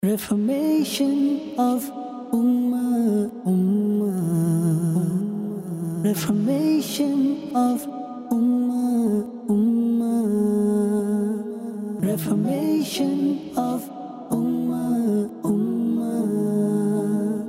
Reformation of Ummah, Ummah. Reformation of Ummah, Ummah. Reformation of Ummah, Ummah.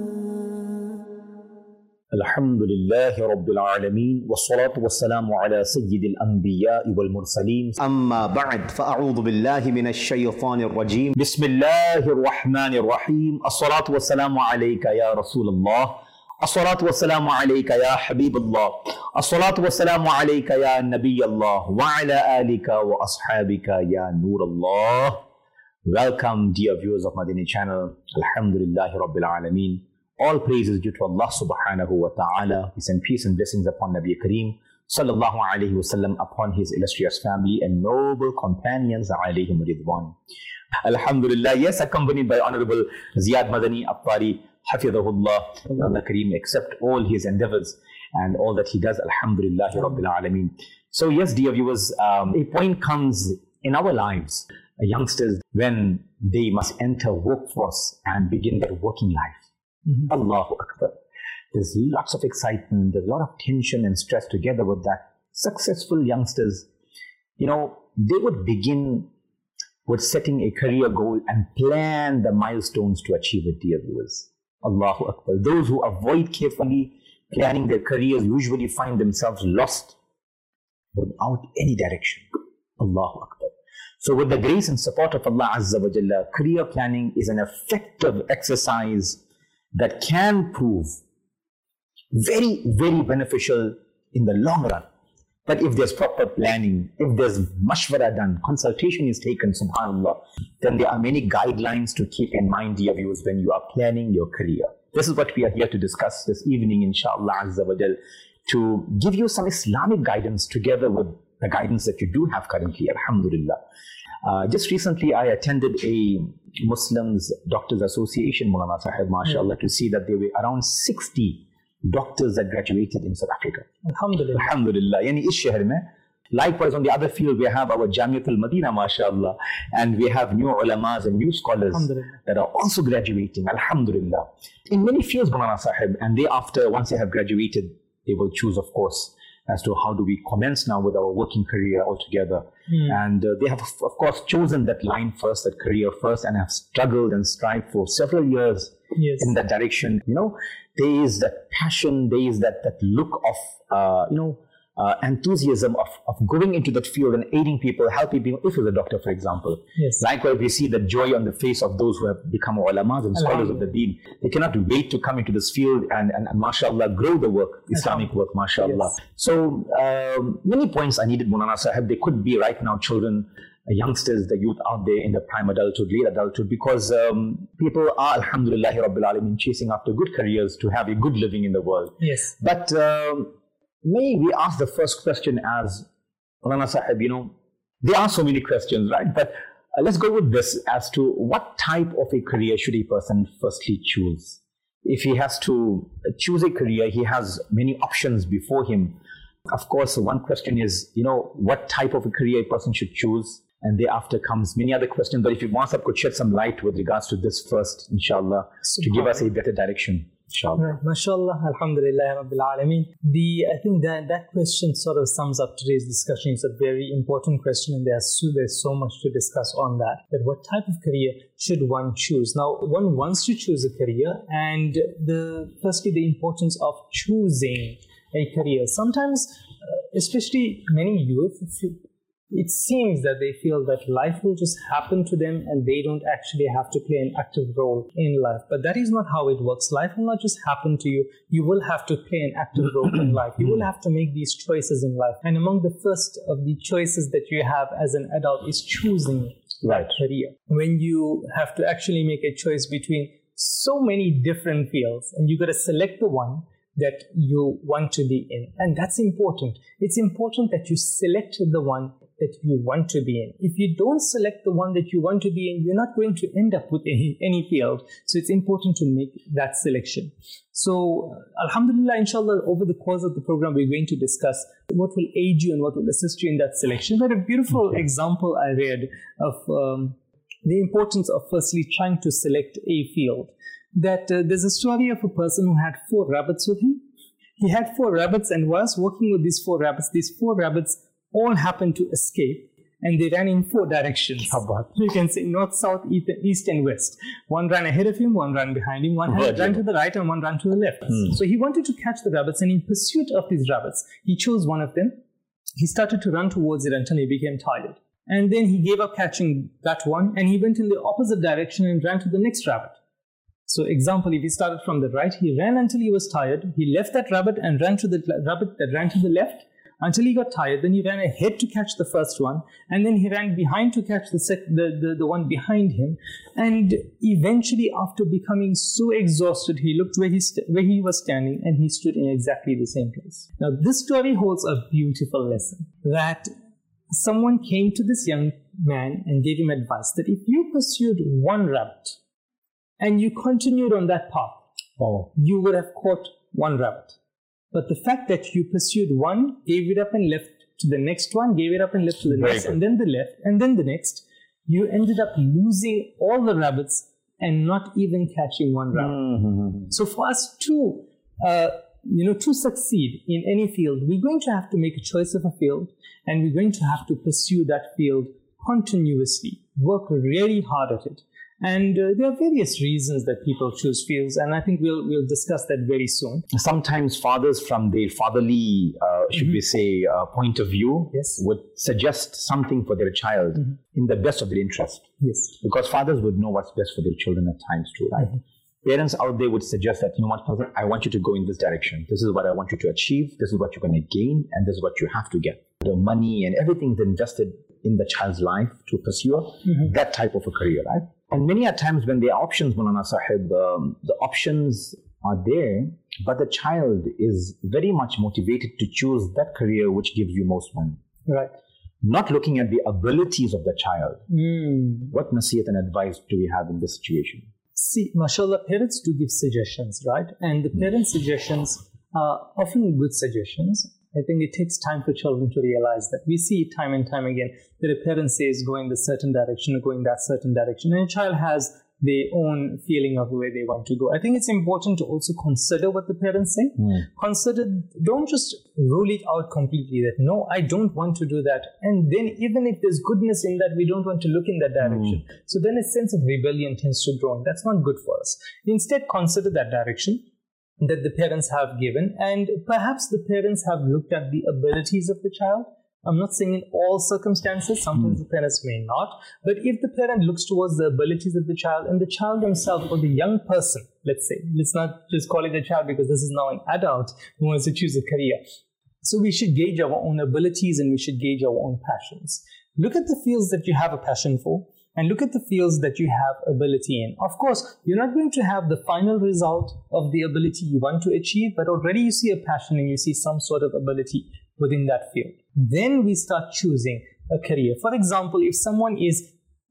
Alhamdulillahi Rabbil Alameen Wassalatu wassalamu ala Sayyidil Anbiya'i wal Mursaleen Amma ba'd fa'a'udhu billahi minash shaytanir rajim Bismillahir Rahmanir Rahim As-salatu wassalamu alayka ya Rasulullah As-salatu wassalamu alayka ya Habibullah As-salatu wassalamu alayka ya Nabiyallah Wa ala alika wa ashabika ya Nurullah. Welcome dear viewers of Madani channel. Alhamdulillahi Rabbil Alameen. All praise is due to Allah subhanahu wa ta'ala. Peace and peace and blessings upon Nabi Kareem sallallahu alayhi wasallam, upon his illustrious family and noble companions alayhim ridwan. Alhamdulillah, yes, accompanied by Honorable Ziyad Madani Appari, hafidhahullah. Allah Kareem accept all his endeavors and all that he does. Alhamdulillahi Rabbil Alameen. So yes, dear viewers, a point comes in our lives, youngsters, when they must enter workforce and begin their working life. Allahu Akbar. There's lots of excitement, there's a lot of tension and stress together with that. Successful youngsters, they would begin with setting a career goal and plan the milestones to achieve it, dear viewers. Allahu Akbar. Those who avoid carefully planning their careers usually find themselves lost without any direction. Allahu Akbar. So with the grace and support of Allah Azza wa Jalla, career planning is an effective exercise that can prove very, very beneficial in the long run. But if there's proper planning, if there's mashwara done, consultation is taken, subhanAllah, then there are many guidelines to keep in mind, dear viewers, when you are planning your career. This is what we are here to discuss this evening, inshallah Azza wa Jal, to give you some Islamic guidance together with the guidance that you do have currently, alhamdulillah. Just recently, I attended a Muslims Doctors Association, Maulana Sahib, mashallah, to see that there were around 60 doctors that graduated in South Africa. Alhamdulillah. Alhamdulillah. Yani is shahr mein. Likewise, on the other field, we have our Jamiatul Madina, mashallah, and we have new ulamas and new scholars that are also graduating, alhamdulillah. In many fields, Maulana Sahib, and thereafter, once they have graduated, they will choose, of course, as to how do we commence now with our working career altogether. And they have, of course, chosen that line first, that career first, and have struggled and strived for several years in that direction. There is that passion, there is that look of, enthusiasm of going into that field and aiding people, helping people, if you're a doctor, for example. Yes. Likewise, we see the joy on the face of those who have become ulamas and scholars of the deen. They cannot wait to come into this field and mashallah, grow the work, Islamic work, mashallah. Yes. So, many points are needed, Maulana Sahib. They could be right now children, youngsters, the youth out there in the prime adulthood, late adulthood, because people are, alhamdulillahi Rabbil Alameen, chasing after good careers to have a good living in the world. Yes. But may we ask the first question as, Maulana Sahib, there are so many questions, right? But let's go with this as to what type of a career should a person firstly choose? If he has to choose a career, he has many options before him. Of course, one question is, what type of a career a person should choose? And thereafter comes many other questions. But if you want, could shed some light with regards to this first, inshallah, to give us a better direction. Inshallah. MashaAllah, Alhamdulillah, Rabbil Alameen. I think that question sort of sums up today's discussion. It's a very important question, and there's so much to discuss on that. But what type of career should one choose? Now, one wants to choose a career, and firstly, the importance of choosing a career. Sometimes, especially many youth, it seems that they feel that life will just happen to them and they don't actually have to play an active role in life. But that is not how it works. Life will not just happen to you. You will have to play an active role in life. You will have to make these choices in life. And among the first of the choices that you have as an adult is choosing that career. When you have to actually make a choice between so many different fields, and you got to select the one that you want to be in. And that's important. It's important that you select the one that you want to be in. If you don't select the one that you want to be in, you're not going to end up with any field. So it's important to make that selection. So alhamdulillah, inshallah, over the course of the program, we're going to discuss what will aid you and what will assist you in that selection. But a beautiful example I read of the importance of firstly trying to select a field. That there's a story of a person who had 4 rabbits with him. He had 4 rabbits, and whilst working with these 4 rabbits all happened to escape, and they ran in 4 directions. You can say north, south, east, and west. One ran ahead of him, one ran behind him, one ran to the right, and one ran to the left. So he wanted to catch the rabbits, and in pursuit of these rabbits, he chose one of them. He started to run towards it until he became tired. And then he gave up catching that one, and he went in the opposite direction and ran to the next rabbit. So example, if he started from the right, he ran until he was tired. He left that rabbit and ran to the rabbit that ran to the left until he got tired. Then he ran ahead to catch the first one, and then he ran behind to catch the one behind him. And eventually, after becoming so exhausted, he looked where he was standing, and he stood in exactly the same place. Now, this story holds a beautiful lesson, that someone came to this young man and gave him advice that if you pursued one rabbit and you continued on that path, you would have caught one rabbit. But the fact that you pursued one, gave it up and left to the next one, gave it up and left to the next, and then the left, and then the next, you ended up losing all the rabbits and not even catching one rabbit. So for us to succeed in any field, we're going to have to make a choice of a field, and we're going to have to pursue that field continuously, work really hard at it. And there are various reasons that people choose fields, and I think we'll discuss that very soon. Sometimes fathers, from their fatherly, point of view, would suggest something for their child in the best of their interest. Yes. Because fathers would know what's best for their children at times too, right? Parents out there would suggest that, father, I want you to go in this direction. This is what I want you to achieve. This is what you're going to gain, and this is what you have to get. The money and everything is invested in the child's life to pursue that type of a career, right? And many a times when the options, Maulana Sahib, the options are there, but the child is very much motivated to choose that career which gives you most money. Right. Not looking at the abilities of the child. What nasiyat and advice do we have in this situation? See, mashallah, parents do give suggestions, right? And the parents' suggestions are often good suggestions. I think it takes time for children to realize that. We see time and time again that a parent says go in this certain direction or go in that certain direction, and a child has their own feeling of where they want to go. I think it's important to also consider what the parents say. Consider, don't just rule it out completely that, no, I don't want to do that. And then even if there's goodness in that, we don't want to look in that direction. So then a sense of rebellion tends to grow, and that's not good for us. Instead, consider that direction that the parents have given, and perhaps the parents have looked at the abilities of the child. I'm not saying in all circumstances, sometimes the parents may not, but if the parent looks towards the abilities of the child, and the child himself or the young person, let's say, let's not just call it a child because this is now an adult who wants to choose a career. So we should gauge our own abilities and we should gauge our own passions. Look at the fields that you have a passion for, and look at the fields that you have ability in. Of course, you're not going to have the final result of the ability you want to achieve, but already you see a passion and you see some sort of ability within that field. Then we start choosing a career. For example, if someone is,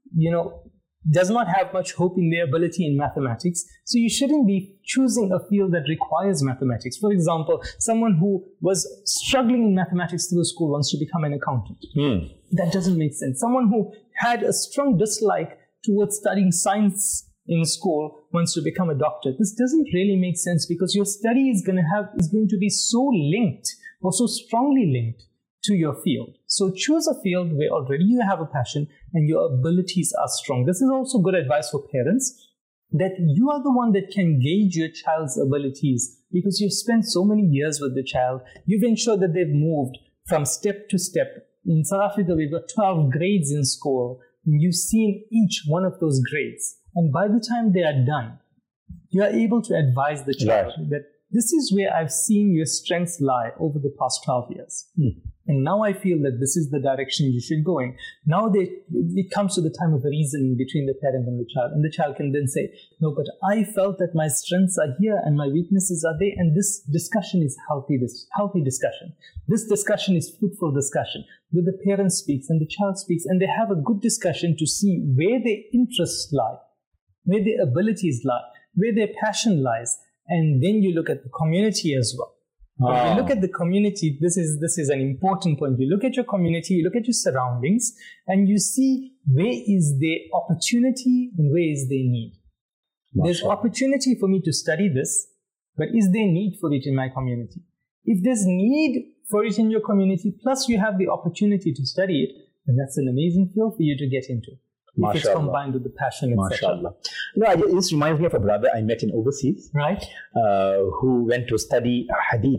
does not have much hope in their ability in mathematics, so you shouldn't be choosing a field that requires mathematics. For example, someone who was struggling in mathematics through school wants to become an accountant. That doesn't make sense. Someone who had a strong dislike towards studying science in school wants to become a doctor. This doesn't really make sense, because your study is going to be so linked or so strongly linked to your field. So choose a field where already you have a passion and your abilities are strong. This is also good advice for parents, that you are the one that can gauge your child's abilities, because you've spent so many years with the child. You've ensured that they've moved from step to step. In South Africa, we've got 12 grades in school. You've seen each one of those grades. And by the time they are done, you are able to advise the child that this is where I've seen your strengths lie over the past 12 years. And now I feel that this is the direction you should go in. Now it comes to the time of reasoning between the parent and the child can then say, no, but I felt that my strengths are here and my weaknesses are there, and this discussion is healthy discussion. This discussion is fruitful discussion, where the parent speaks and the child speaks, and they have a good discussion to see where their interests lie, where their abilities lie, where their passion lies. And then you look at the community as well. When we look at the community, this is an important point. You look at your community, you look at your surroundings, and you see where is the opportunity and where is the need. There's opportunity for me to study this, but is there need for it in my community? If there's need for it in your community, plus you have the opportunity to study it, then that's an amazing field for you to get into. If it's combined with the passion, etc. This reminds me of a brother I met in overseas, right? Who went to study hadith,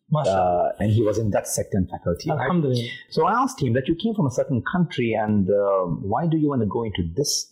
and he was in that sector and faculty. Alhamdulillah. Right? So I asked him that you came from a certain country, and why do you want to go into this,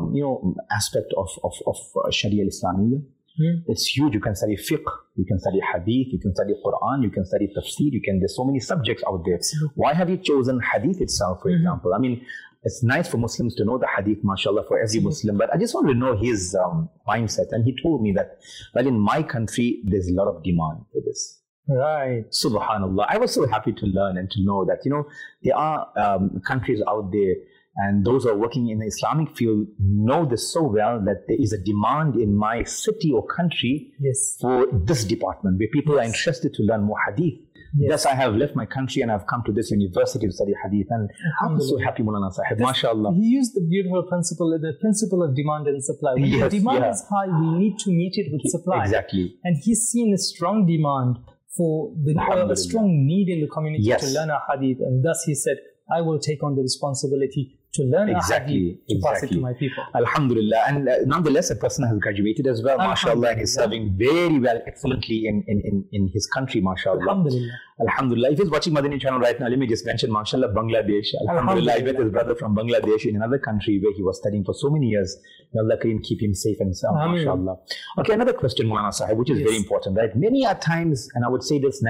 aspect of Sharia Islamiyya? It's huge. You can study fiqh, you can study hadith, you can study Quran, you can study tafsir, there's so many subjects out there. Why have you chosen hadith itself, for example? I mean, it's nice for Muslims to know the hadith, mashallah, for every Muslim, but I just want to know his mindset. And he told me that, well, in my country, there's a lot of demand for this. Right. Subhanallah. I was so happy to learn and to know that, there are countries out there, and those who are working in the Islamic field know this so well, that there is a demand in my city or country for this department, where people are interested to learn more hadith. Yes, I have left my country and I've come to this university to study hadith, and I'm so happy, Maulana Sahib, mashallah. He used the beautiful principle, the principle of demand and supply. When the demand is high, we need to meet it with supply. Exactly. And he's seen a strong demand for a strong need in the community to learn a hadith, and thus he said, I will take on the responsibility to learn a hadith, to pass it to my people. Alhamdulillah. And nonetheless, a person has graduated as well, mashallah, and is serving very well, excellently in his country, mashallah. Alhamdulillah. Alhamdulillah. If he's watching Madani channel right now, let me just mention, mashallah, Bangladesh. Alhamdulillah. I met his brother from Bangladesh in another country where he was studying for so many years. May Allah Kareem keep him safe and sound, mashallah. Okay, another question, Maulana Sahib, which is very important, right? Many a times, and I would say this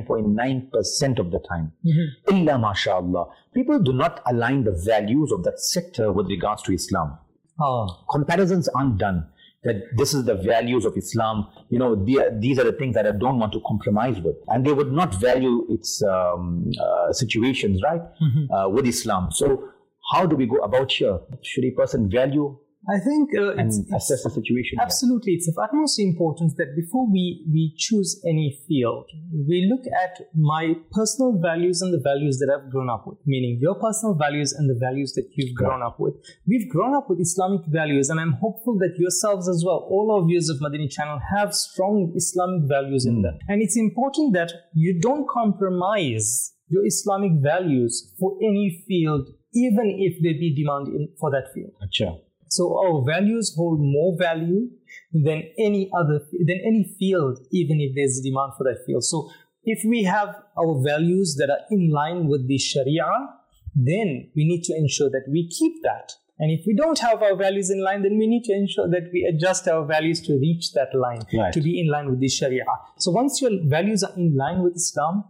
99.9% of the time, illa mashallah, people do not align the values of that sector with regards to Islam. Comparisons aren't done. That this is the values of Islam, these are the things that I don't want to compromise with. And they would not value its situations, right, with Islam. So how do we go about here? Should a person value I think and assess the situation? Absolutely. It's of utmost importance that before we choose any field, we look at my personal values and the values that I've grown up with, meaning your personal values and the values that you've grown up with. We've grown up with Islamic values, and I'm hopeful that yourselves as well, all our viewers of Madani channel, have strong Islamic values in them. And it's important that you don't compromise your Islamic values for any field, even if there be demand for that field. Achha. So our values hold more value than any field, even if there's demand for that field. So if we have our values that are in line with the Sharia, then we need to ensure that we keep that. And if we don't have our values in line, then we need to ensure that we adjust our values to reach that line, to be in line with the Sharia. So once your values are in line with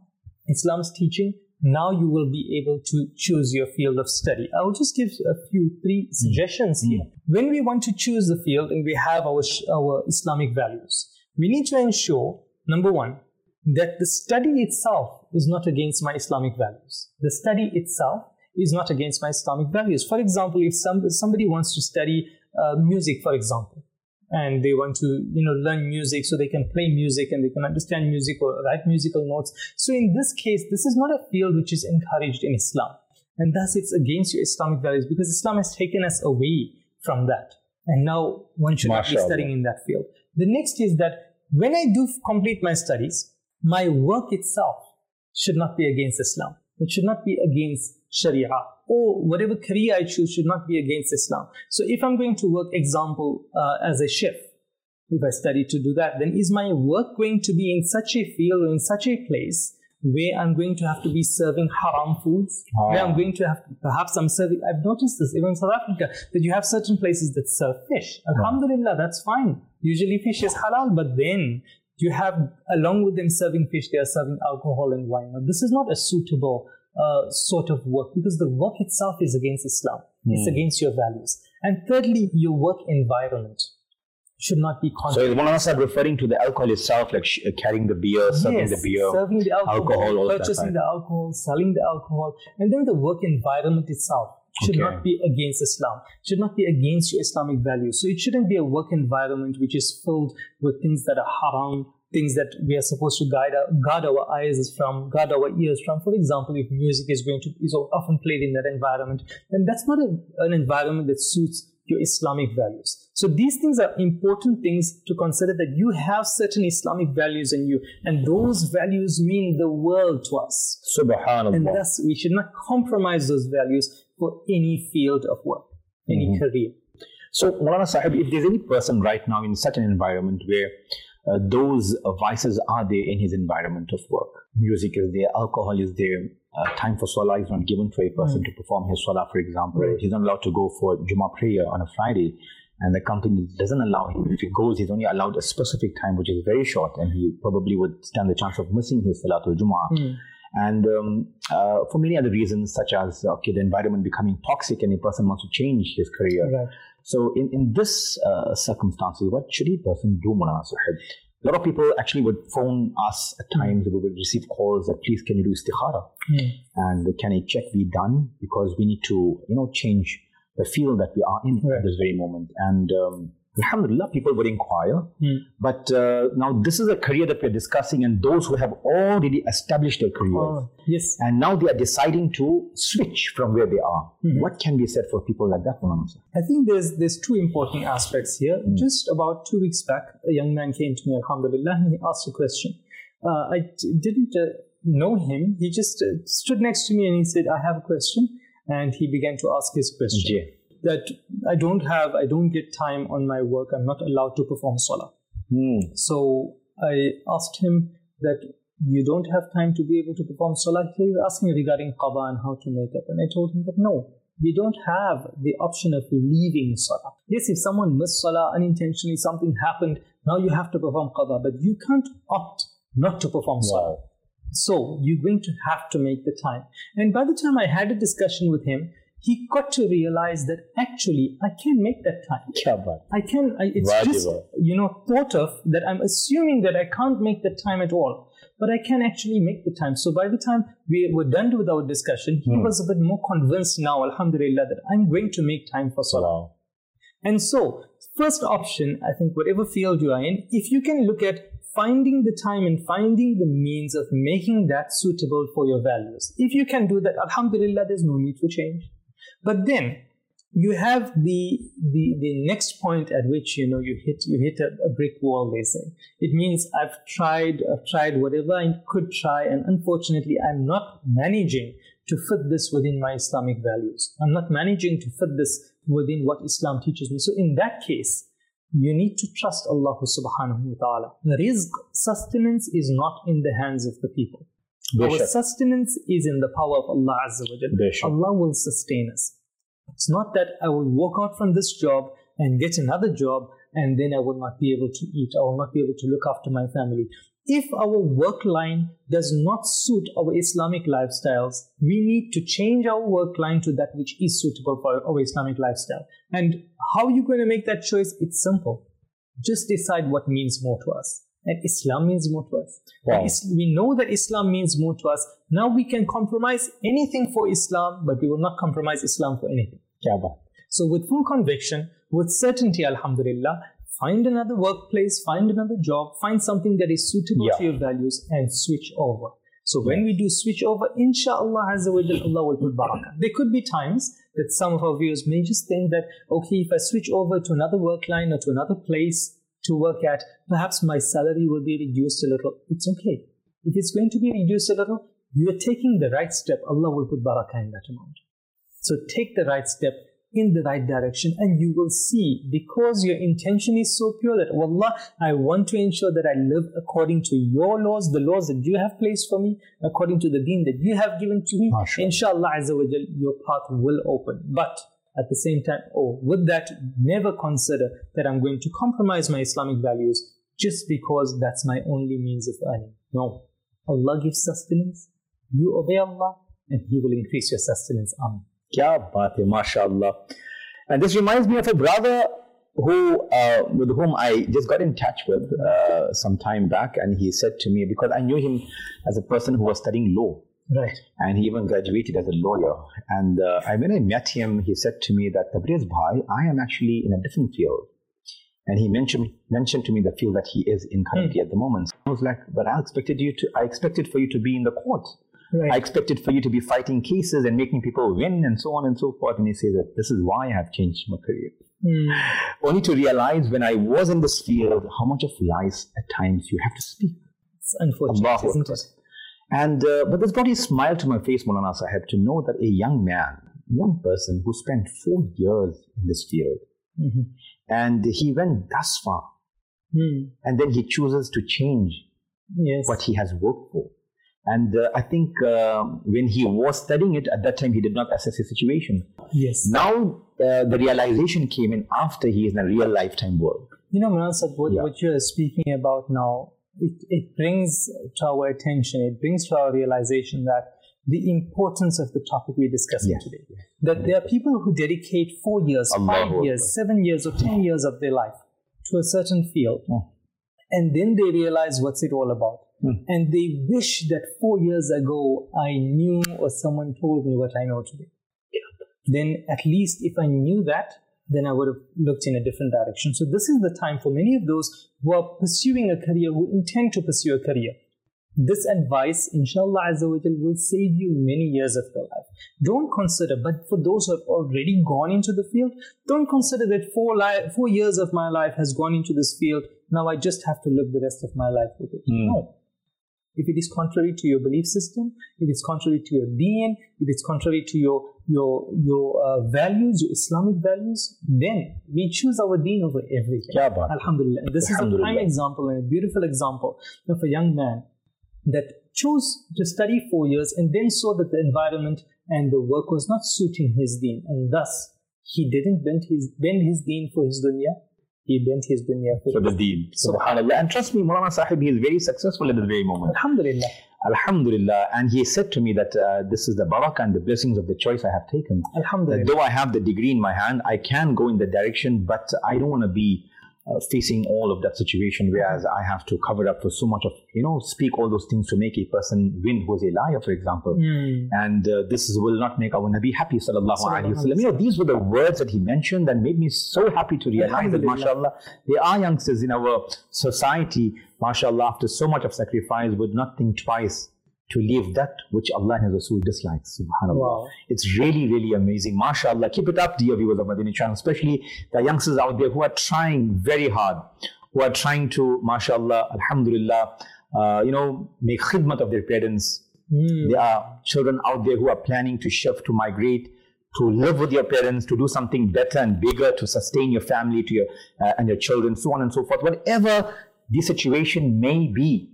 Islam's teaching, now you will be able to choose your field of study. I'll just give three suggestions here. When we want to choose the field and we have our Islamic values, we need to ensure, number one, that the study itself is not against my Islamic values. The study itself is not against my Islamic values. For example, if somebody wants to study music, for example, and they want to learn music so they can play music and they can understand music or write musical notes. So in this case, this is not a field which is encouraged in Islam. And thus it's against your Islamic values, because Islam has taken us away from that. And now one should not be studying in that field. The next is that when I do complete my studies, my work itself should not be against Islam. It should not be against Sharia, or whatever career I choose should not be against Islam. So if I'm going to work, example, as a chef, if I study to do that, then is my work going to be in such a field or in such a place where I'm going to have to be serving haram foods, where I'm going to have to, perhaps I'm serving, I've noticed this even in South Africa, that you have certain places that serve fish. Alhamdulillah, that's fine. Usually fish is halal, but then you have, along with them serving fish, they are serving alcohol and wine. Now, this is not a suitable sort of work, because the work itself is against Islam. It's against your values. And thirdly, your work environment should not be contrary. So is Maulana referring to the alcohol itself, like carrying the beer, serving the beer, serving the alcohol, purchasing the alcohol, selling the alcohol, and then the work environment itself should not be against Islam, should not be against your Islamic values. So it shouldn't be a work environment which is filled with things that are haram, things that we are supposed to guard our eyes from, guard our ears from. For example, if music is often played in that environment, then that's not an environment that suits your Islamic values. So these things are important things to consider, that you have certain Islamic values in you, and those values mean the world to us. Subhanallah. And thus, we should not compromise those values for any field of work, any career. So, Maulana Sahib, if there's any person right now in such an environment where those vices are there in his environment of work, music is there, alcohol is there, time for salah is not given to a person to perform his salah, for example. He's not allowed to go for Jummah prayer on a Friday, and the company doesn't allow him. If he goes, he's only allowed a specific time, which is very short, and he probably would stand the chance of missing his Salatul Jummah. And for many other reasons, such as, the environment becoming toxic and a person wants to change his career. Right. So in this circumstances, what should a person do, Maulana Sahib? A lot of people actually would phone us at times. We would receive calls that, please, can you do istikhara? And can a check be done? Because we need to, change the field that we are in at this very moment. And alhamdulillah, people would inquire. But now this is a career that we're discussing, and those who have already established their careers. Yes. And now they are deciding to switch from where they are. What can be said for people like that, Maulana? I think there's two important aspects here. Just about 2 weeks back, a young man came to me, alhamdulillah, and he asked a question. I didn't know him. He just stood next to me and he said, I have a question. And he began to ask his question. That I don't get time on my work. I'm not allowed to perform salah. So I asked him that you don't have time to be able to perform salah. He was asking regarding qada and how to make up. And I told him that no, we don't have the option of leaving salah. Yes, if someone missed salah unintentionally, something happened, now you have to perform qada, but you can't opt not to perform salah. So you're going to have to make the time. And by the time I had a discussion with him, he got to realize that actually I can make that time. It's just, thought of that I'm assuming that I can't make that time at all, but I can actually make the time. So by the time we were done with our discussion, he was a bit more convinced now, alhamdulillah, that I'm going to make time for salah. And so, first option, I think whatever field you are in, if you can look at finding the time and finding the means of making that suitable for your values. If you can do that, alhamdulillah, there's no need for change. But then you have the next point at which you hit a brick wall, they say. It means I've tried whatever I could try, and unfortunately I'm not managing to fit this within my Islamic values. I'm not managing to fit this within what Islam teaches me. So in that case, you need to trust Allah subhanahu wa ta'ala. Rizq, sustenance, is not in the hands of the people. Our sustenance is in the power of Allah Azza wa Jalla. Allah will sustain us. It's not that I will walk out from this job and get another job and then I will not be able to eat. I will not be able to look after my family. If our work line does not suit our Islamic lifestyles, we need to change our work line to that which is suitable for our Islamic lifestyle. And how are you going to make that choice? It's simple. Just decide what means more to us. And Islam means more to us. Wow. We know that Islam means more to us. Now we can compromise anything for Islam, but we will not compromise Islam for anything. So with full conviction, with certainty, alhamdulillah, find another workplace, find another job, find something that is suitable to your values and switch over. So when we do switch over, inshallah Azza wa Jalla, Allah will put barakah. There could be times that some of our viewers may just think that, okay, if I switch over to another work line or to another place to work at, perhaps my salary will be reduced a little. It's okay. If it's going to be reduced a little, you are taking the right step. Allah will put barakah in that amount. So take the right step in the right direction, and you will see, because your intention is so pure that, wallah, I want to ensure that I live according to your laws, the laws that you have placed for me, according to the deen that you have given to me. Inshallah Azza wa Jal, your path will open. But at the same time, with that, never consider that I'm going to compromise my Islamic values just because that's my only means of earning. No. Allah gives sustenance. You obey Allah and He will increase your sustenance. Amen. Kya baat hai, mashallah. And this reminds me of a brother with whom I just got in touch with some time back, and he said to me, because I knew him as a person who was studying law. Right. And he even graduated as a lawyer. And when I met him, he said to me that, Tabriz bhai, I am actually in a different field. And he mentioned to me the field that he is in currently at the moment. I was like, but I expected for you to be in the court. Right. I expected for you to be fighting cases and making people win and so on and so forth. And he says that this is why I have changed my career. Only to realize when I was in this field, how much of lies at times you have to speak. It's unfortunate, isn't it? And but this brought a smile to my face, Maulana Sahib, to know that a young person who spent 4 years in this field, and he went thus far, and then he chooses to change what he has worked for. And I think when he was studying it, at that time he did not assess his situation. Yes. Now the realization came in after he is in a real lifetime work. You know, Maulana Sahib, what you're speaking about now, it brings to our attention, it brings to our realization that the importance of the topic we're discussing today. That there are people who dedicate 4 years, 5 years, 7 years, or 10 years of their life to a certain field. And then they realize what's it all about. And they wish that 4 years ago I knew or someone told me what I know today. Then at least if I knew that, then I would have looked in a different direction. So this is the time for many of those who are pursuing a career, who intend to pursue a career. This advice, inshallah Azza wa Jal, will save you many years of your life. Don't consider, but for those who have already gone into the field, don't consider that 4 years of my life has gone into this field. Now I just have to live the rest of my life with it. No. If it is contrary to your belief system, if it's contrary to your deen, if it's contrary to your values, your Islamic values, then we choose our deen over everything. Alhamdulillah. And this is a prime example and a beautiful example of a young man that chose to study 4 years and then saw that the environment and the work was not suiting his deen, and thus he didn't bend his deen for his dunya. He bent his dunya for the deen. Subhanallah. And trust me, Maulana Sahib, he is very successful at this very moment. Alhamdulillah. Alhamdulillah. And he said to me that this is the barakah and the blessings of the choice I have taken. Alhamdulillah. Though I have the degree in my hand, I can go in that direction, but I don't want to be facing all of that situation, whereas I have to cover up for so much of, speak all those things to make a person win who is a liar, for example. And this will not make our Nabi happy, sallallahu alayhi wa sallam. These were the words that he mentioned and made me so happy to realize that, mashallah, there are youngsters in our society, mashallah, after so much of sacrifice, would not think twice to leave that which Allah and His Rasul dislikes. Subhanallah. Wow. It's really, really amazing. MashaAllah. Keep it up, dear viewers of Madani Channel, especially the youngsters out there who are trying very hard, who are trying to, MashaAllah, Alhamdulillah, make khidmat of their parents. There are children out there who are planning to shift, to migrate, to live with your parents, to do something better and bigger, to sustain your family, to your and your children, so on and so forth. Whatever the situation may be,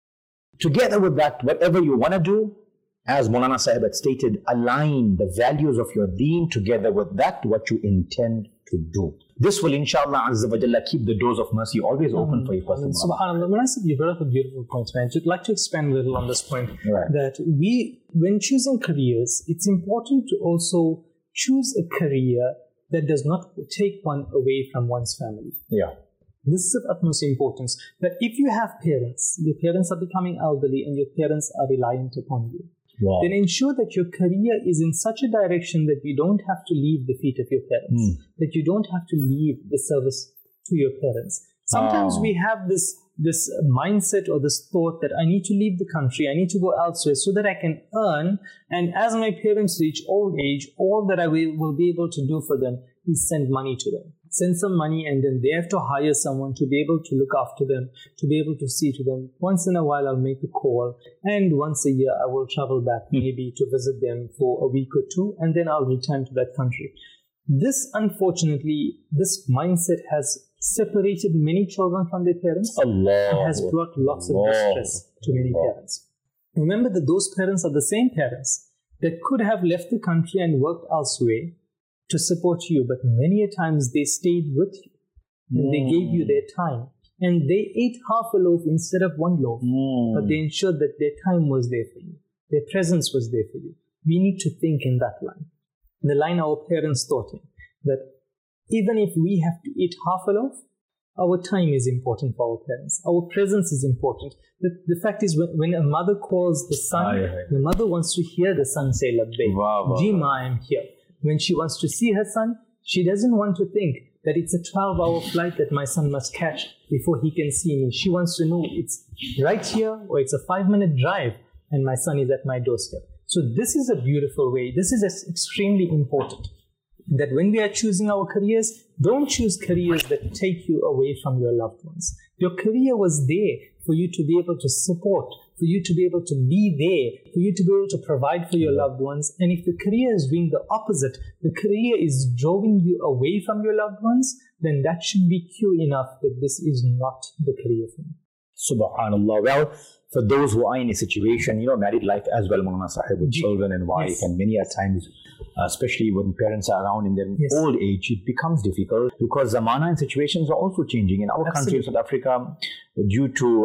together with that, whatever you want to do, as Maulana Sahib had stated, align the values of your deen together with that, what you intend to do. This will, inshallah, Azza wa Jalla, keep the doors of mercy always open for you. Subhanallah. When I said you brought up a beautiful point, man, I'd like to expand a little on this point. That when choosing careers, it's important to also choose a career that does not take one away from one's family. This is of utmost importance, that if you have parents, your parents are becoming elderly and your parents are reliant upon you, then ensure that your career is in such a direction that you don't have to leave the feet of your parents, that you don't have to leave the service to your parents. Sometimes we have this mindset or this thought that I need to leave the country, I need to go elsewhere so that I can earn, and as my parents reach old age, all that I will be able to do for them is send money to them. Send some money, and then they have to hire someone to be able to look after them, to be able to see to them. Once in a while, I'll make a call, and once a year, I will travel back maybe to visit them for a week or two, and then I'll return to that country. This, unfortunately, this mindset has separated many children from their parents and has brought lots of distress to many parents. Remember that those parents are the same parents that could have left the country and worked elsewhere to support you, but many a times they stayed with you and they gave you their time, and they ate half a loaf instead of one loaf, but they ensured that their time was there for you, their presence was there for you. We need to think in that line, the line our parents taught in, that even if we have to eat half a loaf, our time is important for our parents. Our presence is important. The fact is, when a mother calls the son, the mother wants to hear the son say, Labbaik, Ji Ma, I am here. When she wants to see her son, she doesn't want to think that it's a 12-hour flight that my son must catch before he can see me. She wants to know it's right here or it's a 5-minute drive and my son is at my doorstep. So this is a beautiful way. This is extremely important. That when we are choosing our careers, don't choose careers that take you away from your loved ones. Your career was there for you to be able to support, for you to be able to be there, for you to be able to provide for your loved ones. And if the career is doing the opposite, the career is drawing you away from your loved ones, then that should be cue enough that this is not the career for you. Subhanallah. Well, for those who are in a situation, married life as well, Maulana Sahib, with children and wife, and many a times, especially when parents are around in their old age, it becomes difficult because zamana and situations are also changing. In our country, South Africa, due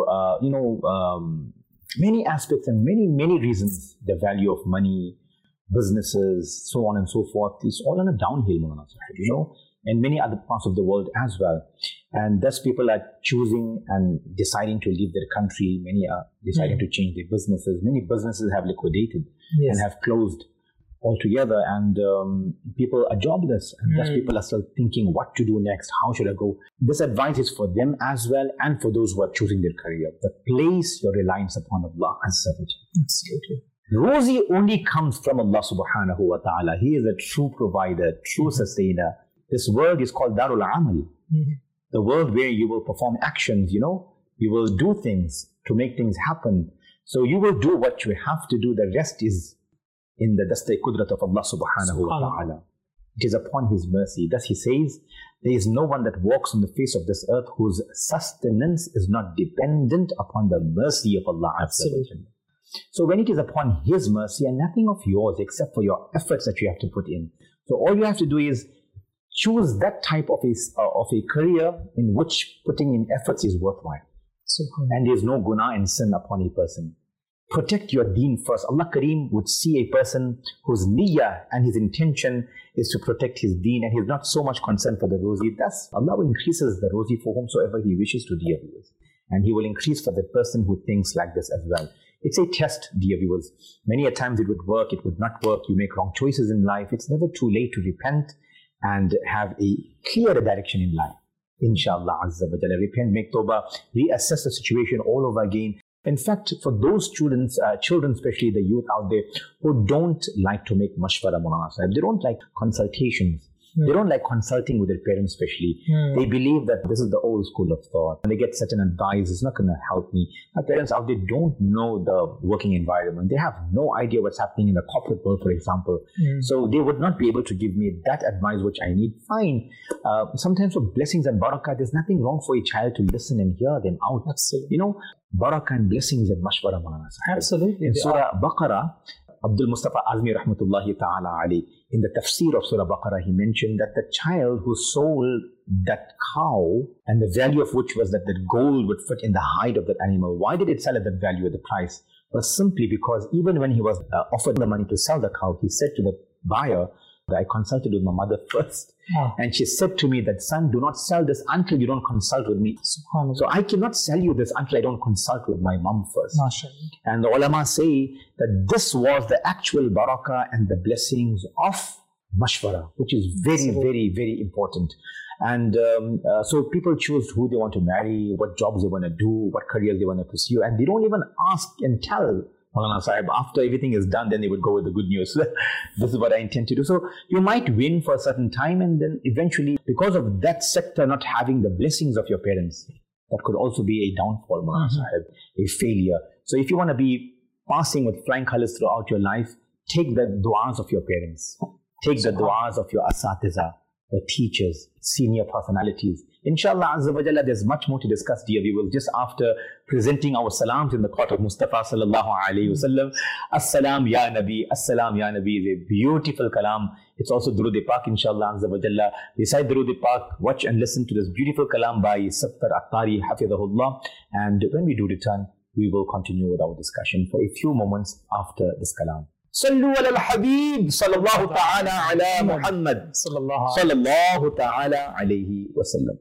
to, many aspects and many reasons, the value of money, businesses, so on and so forth, is all on a downhill, Maulana Sahib, and many other parts of the world as well. And thus people are choosing and deciding to leave their country. Many are deciding to change their businesses. Many businesses have liquidated and have closed altogether. And people are jobless. And thus people are still thinking what to do next. How should I go? This advice is for them as well and for those who are choosing their career. But place your reliance upon Allah Azza wa Jalla. Absolutely. Rozi only comes from Allah subhanahu wa ta'ala. He is a true provider, true sustainer. This world is called Darul Amal. The world where you will perform actions, you will do things to make things happen. So you will do what you have to do. The rest is in the Dasta Qudrat of Allah subhanahu wa ta'ala. It is upon His mercy. Thus He says, there is no one that walks on the face of this earth whose sustenance is not dependent upon the mercy of Allah. Absolutely. So when it is upon His mercy and nothing of yours except for your efforts that you have to put in. So all you have to do is choose that type of a career in which putting in efforts is worthwhile. And there is no guna and sin upon a person. Protect your deen first. Allah Kareem would see a person whose niyyah and his intention is to protect his deen and he's not so much concerned for the rozi. Thus, Allah increases the rozi for whomsoever He wishes to, dear viewers. And He will increase for the person who thinks like this as well. It's a test, dear viewers. Many a times it would work, it would not work. You make wrong choices in life. It's never too late to repent and have a clearer direction in life. Inshallah Azza wa Jalla. Repent, make tawbah, reassess the situation all over again. In fact, for those students, children, especially the youth out there, who don't like to make mashwara, Maulana Sahib, they don't like consultations. They don't like consulting with their parents especially. They believe that this is the old school of thought. When they get certain advice, it's not going to help me. My parents out there don't know the working environment. They have no idea what's happening in the corporate world, for example. So they would not be able to give me that advice which I need. Fine. Sometimes for blessings and barakah, there's nothing wrong for a child to listen and hear them out. Absolutely. Barakah and blessings and mashwara, Maulana Sahib. Absolutely. In Surah Baqarah, Abdul Mustafa Azmi rahmatullahi ta'ala alayhi, in the tafsir of Surah Baqarah, he mentioned that the child who sold that cow and the value of which was that the gold would fit in the hide of that animal. Why did it sell at that value, at the price? Was simply because even when he was offered the money to sell the cow, he said to the buyer, I consulted with my mother first. And she said to me that, son, do not sell this until you don't consult with me. So I cannot sell you this until I don't consult with my mom first. And the ulama say that this was the actual barakah and the blessings of mashwara, which is very, very, very important. And so people choose who they want to marry, what jobs they want to do, what careers they want to pursue. And they don't even ask and tell Maulana Sahib, after everything is done, then they would go with the good news. This is what I intend to do. So you might win for a certain time and then eventually, because of that sector not having the blessings of your parents, that could also be a downfall, Maulana Sahib, a failure. So if you want to be passing with flying colors throughout your life, take the du'as of your parents. Take the du'as of your asatiza, the teachers, senior personalities. Inshallah Azza wa Jalla, there's much more to discuss, dear viewers, just after presenting our salams in the court of Mustafa sallallahu alayhi wa sallam. As-salam ya Nabi, as-salam ya Nabi is a beautiful kalam. It's also Durud-e-Pak, inshallah Azza wa Jalla. Beside Durud-e-Pak, watch and listen to this beautiful kalam by Sattar Attari, hafidhahullah. And when we do return, we will continue with our discussion for a few moments after this kalam. صلوا على الحبيب صلى الله تعالى على محمد صلى الله تعالى عليه وسلم.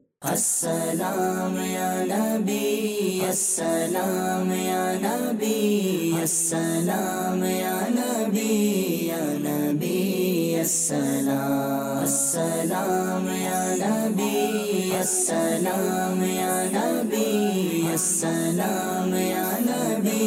السلام يا نبي السلام يا نبي السلام يا نبي يا نبي अस्सलाम अस्सलाम या नबी अस्सलाम या नबी अस्सलाम या नबी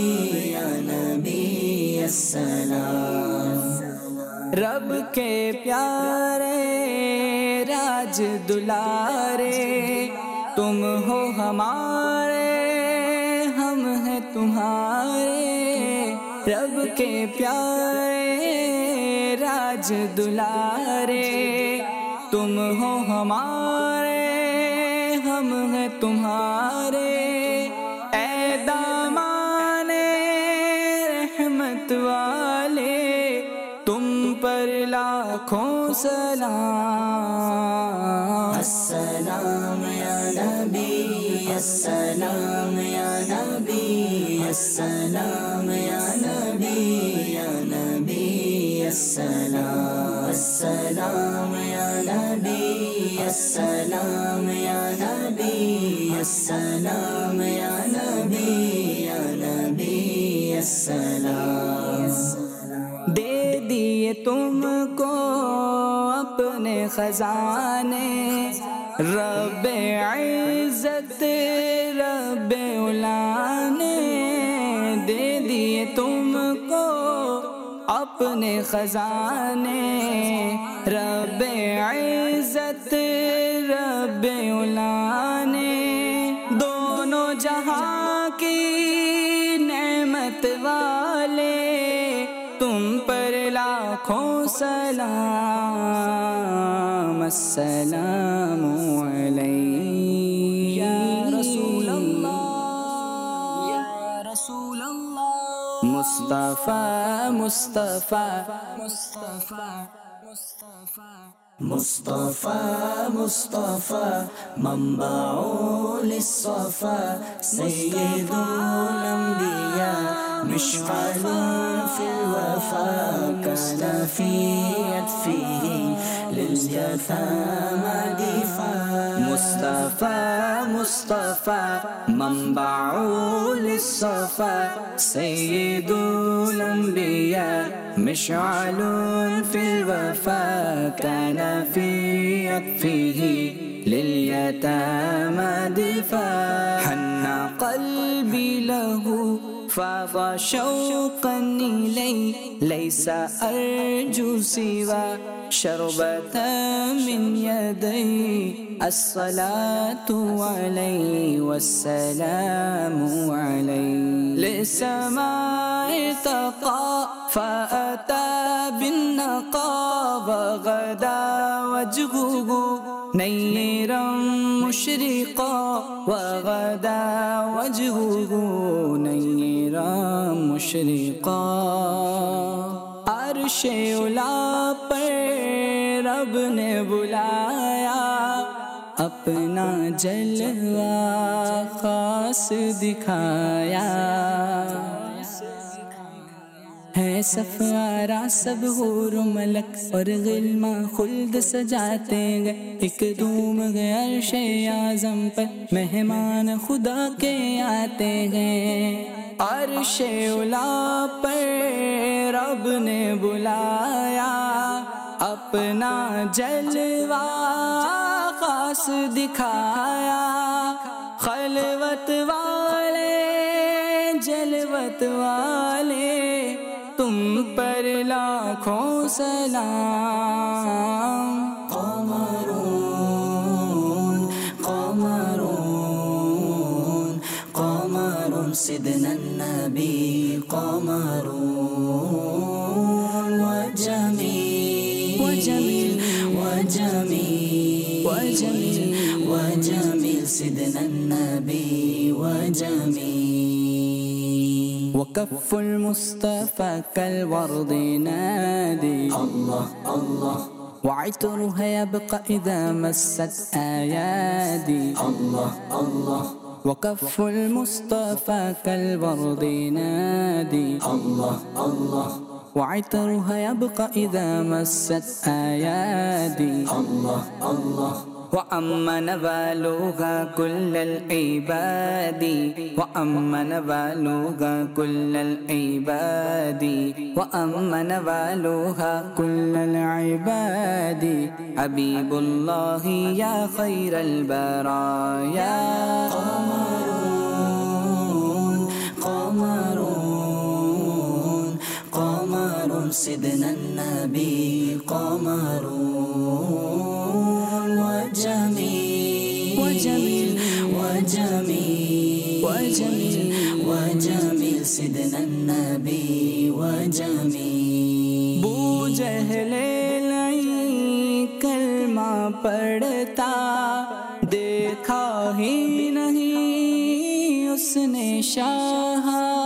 अस्सलाम। रब के प्यारे राज दुलारे तुम हो हमारे हम हैं तुम्हारे। रब के प्यारे राज दुलारे तुम हो हमारे हम हैं तुम्हारे। ऐ दामाने रहमत वाले तुम पर लाखों सलाम। अस्सलाम या नबी अस्सलाम या नबी अस्सलाम या नबी अस्सलाम। अस्सलाम या नबी अस्सलाम या नबी अस्सलाम या नबी अस्सलाम। दे दिए तुमको अपने खजाने रब्बे इज़्ज़त रब्बे उला ने। दे दिए तुमको अपने खजाने रब्बे इज़्ज़त रब्बे उला ने। दोनों जहां की नेमत वाले तुम पर लाखों सलाम। अस्सलामु अलैका या रसूल अल्लाह या रसूल अल्लाह। मुस्तफ़ा मुस्तफ़ा मुस्तफ़ा मुस्तफ़ा मुस्तफ़ा मुस्तफ़ा मंबाउल सफ़ा सय्यदुल अंबिया मिशअलुन फिल वफ़ा काना फी अत्फ़िही लिल-यतामा दिफ़ा। मुस्तफ़ा मुस्तफ़ा मंबाउल सफ़ा सय्यदुल अंबिया मिशअलुन फिल वफ़ा काना फी अत्फ़िही लिल-यतामा दिफ़ा। हन्ना क़ल्बी लहू फ़ाज़ा शौक़न इलैहि लैसा अर्जू सिवा शरबतन मिन यदैहि। अस्सलातु अलैहि वस्सलामु अलैहि। लिस्समाइ तक़ा फ़अता बिन्नक़ा वग़दा वजहुहु नय्यरम मुशरिक़ा वग़दा वजहुहु नय्यरम मुशरिक़ा। अर्शे उला पर रब ने बुलाया अपना जलवा खास दिखाया। है सफारा सब हूर मलक और गिल्मा खुल्द सजाते गए। एक धूम गए अर्शे आज़म पर मेहमान खुदा के आते हैं। अर्शे उला पर रब ने बुलाया अपना जलवा खास दिखाया। खलवत वाले जलवत वाले तुम पर लाखों सलाम। क़मरुन क़मरुन क़मरुन सिदना नबी क़मरुन वजमील वजमील वजमील वजमील वजमील सिदना नबी वजमील। वकफ़ुल मुस्तफ़ा कलवर्द नादी अल्लाह अल्लाह वअतरुहा यबक़ा इज़ा मस्सत अयादी। अल्लाह अल्लाह वकफ़ुल मुस्तफ़ा कलवर्द नादी अल्लाह अल्लाह वअतरुहा यबक़ा इज़ा मस्सत अयादी। अल्लाह अल्लाह وأمن والوها كل العباد وأمن والوها كل العباد وأمن والوها كل العباد حبيب الله يا خير البرايا قمر سيدنا النبي قمر وجميل سيدنا النبي وجميل बू जहले कलमा पढ़ता देखा ही नहीं उसने शाह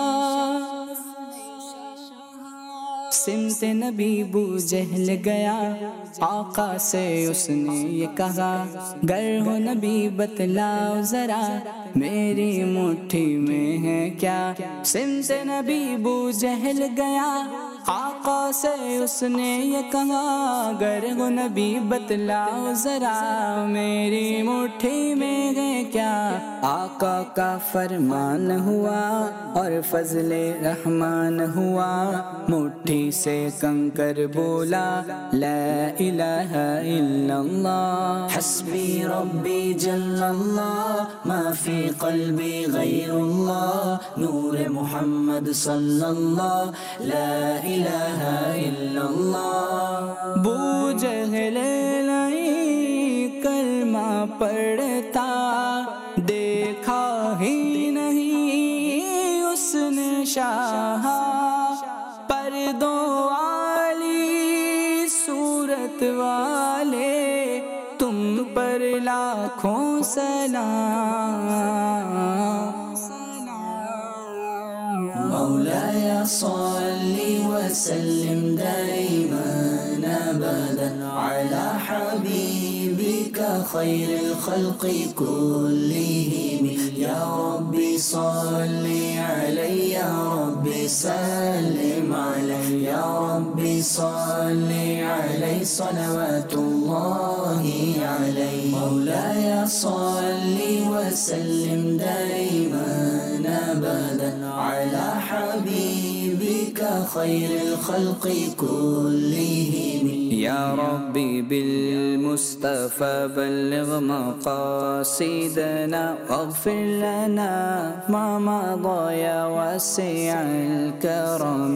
सिमत नबी बू जहल गया आका से उसने ये कहा गर हो नबी बतलाओ जरा मेरी मुट्ठी में है क्या सिमत नबी बू जहल गया आका से उसने ये कहा गर हो नबी बतलाओ जरा मेरी मुट्ठी में है क्या आका का फरमान हुआ और फजले रहमान हुआ मुट्ठी से कंकर बोला ला इलाहा इल्लल्लाह हस्बी रब्बी जल्लल्लाह मा फी क़ल्बी गैरुल्लाह नूर मुहम्मद सल्लल्लाह ला इलाहा इल्लल्लाह बू जहल कलमा पढ़ता देखा ही नहीं उसने शाह पर्दों वाली सूरत वाले तुम पर लाखों सलाम मौलाया सल्ली वसल्लिम दाइमन अबदन अला हबीबिका खैरिल खल्क़ि कुल्लिहिम या रब्बी सल्ली अलैहि या रब्बी सल्लिम अलैहि या रब्बी सल्ली अलैहि सलवातुल्लाहि अलैहि मौलाया सल्ली वसल्लिम दाइमन अबदन अला हबीबिका खैरिल खल्क़ि कुल्लिहिम या रब्बी बिल मुस्तफ़ा बल्लिग़ मक़ासिदना वग़फ़िर लना मा मज़ा या वासिअल करम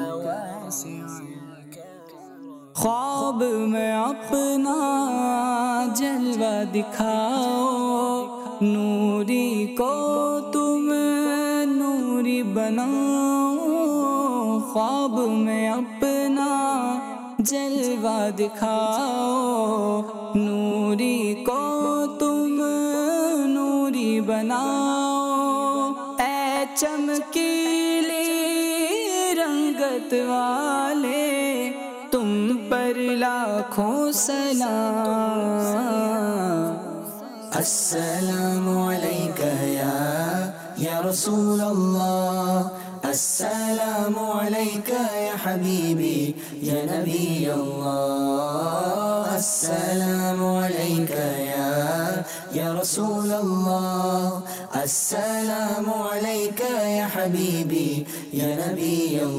ख्वाब में अपना जलवा दिखाओ नूरी को तुम नूरी बनाओ ख्वाब में अपना जलवा दिखाओ नूरी को तुम नूरी बनाओ ऐ चमकीली रंगत वाले तुम पर लाखों सलाम अस्सलामु अलैका या रसूल अल्लाह अस्सलामु अलैका या हबीबी या नबी अल्लाह अस्सलामु अलैका या रसूल अल्लाह अस्सलामु अलैका या हबीबी या नबी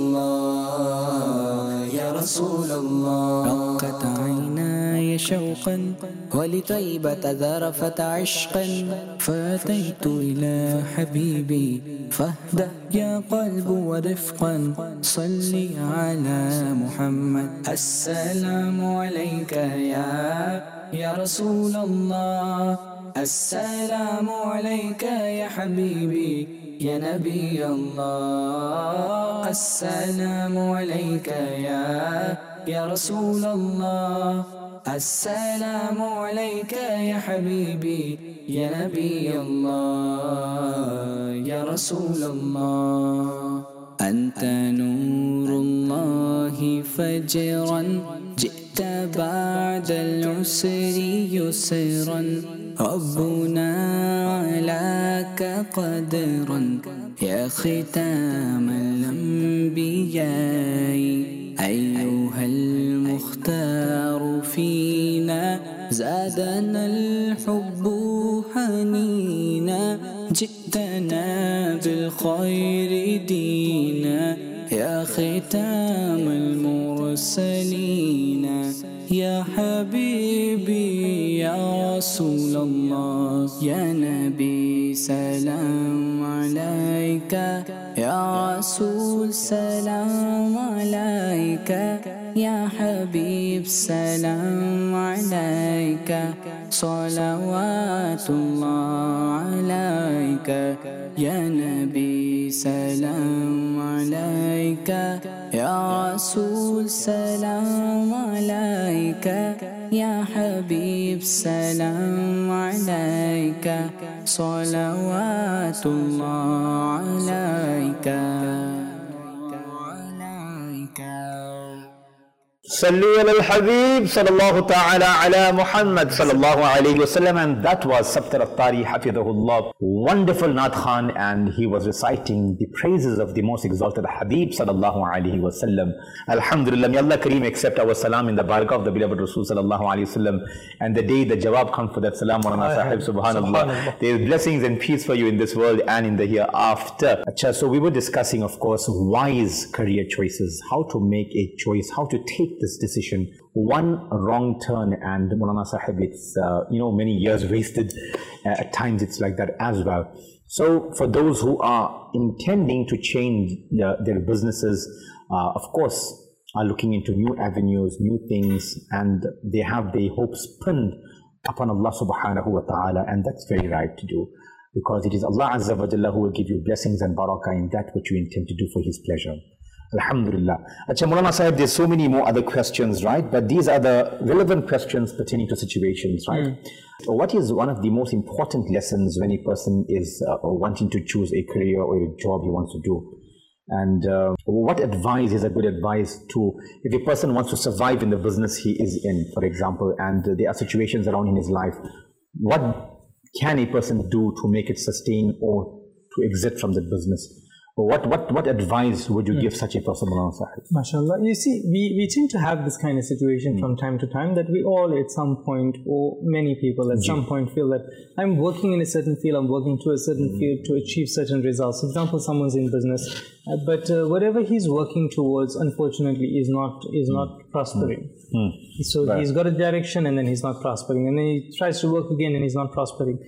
अल्लाह या रसूल अल्लाह रक़त عيناي شوقا ولطيبة ذرفت عشقا فأتيت إلى حبيبي فاهدأ يا قلب ورفقا صلي على محمد السلام عليك يا رسول الله السلام عليك يا حبيبي يا نبي الله السلام عليك يا رسول الله السلام عليك يا حبيبي يا نبي الله يا رسول الله أنت نور الله فجرا جئت بعد العسر يسرا ربنا علاك قدرا يا ختام الأنبياء أيها المختار فينا زادنا الحب حنينا جئتنا بالخير دينا يا ختام المرسلين يا حبيبي يا رسول الله يا نبي سلام عليك يا رسول سلام عليك يا حبيب سلام عليك صلوات الله عليك يا نبي سلام عليك يا رسول سلام عليك يا حبيب سلام عليك صلوات الله عليك. Sallu ala al-Habib sallallahu ta'ala ala Muhammad sallallahu alayhi wasallam. And that was Sabtar Attari hafidhahullah, wonderful Naat Khan, and he was reciting the praises of the most exalted Habib sallallahu alayhi wasallam. Alhamdulillah, may Allah Kareem accept our salam in the barakah of the beloved Rasul sallallahu alayhi wasallam. And the day the jawab comes for that salam, Maulana Sahib, subhanallah, there is blessings and peace for you in this world and in the hereafter. So we were discussing, of course, wise career choices, how to make a choice, how to take this decision. One wrong turn and Maulana Sahib, it's many years wasted. At times it's like that as well. So for those who are intending to change their businesses, of course are looking into new avenues, new things, and they have their hopes pinned upon Allah subhanahu wa ta'ala, and that's very right to do, because it is Allah Azza wa Jalla who will give you blessings and barakah in that which you intend to do for His pleasure. Alhamdulillah. Acha Maulana Sahib, there's so many more other questions, right? But these are the relevant questions pertaining to situations, right? What is one of the most important lessons when a person is wanting to choose a career or a job he wants to do? And what advice is a good advice to, if a person wants to survive in the business he is in, for example, and there are situations around in his life, what can a person do to make it sustain or to exit from the business? What advice would you give such a person, Maulana Sahib? MashaAllah. You see, we tend to have this kind of situation from time to time, that we all at some point, or many people at some point, feel that I'm working in a certain field, I'm working to a certain field to achieve certain results. For example, someone's in business, but whatever he's working towards, unfortunately, is not prospering. So he's got a direction and then he's not prospering, and then he tries to work again and he's not prospering.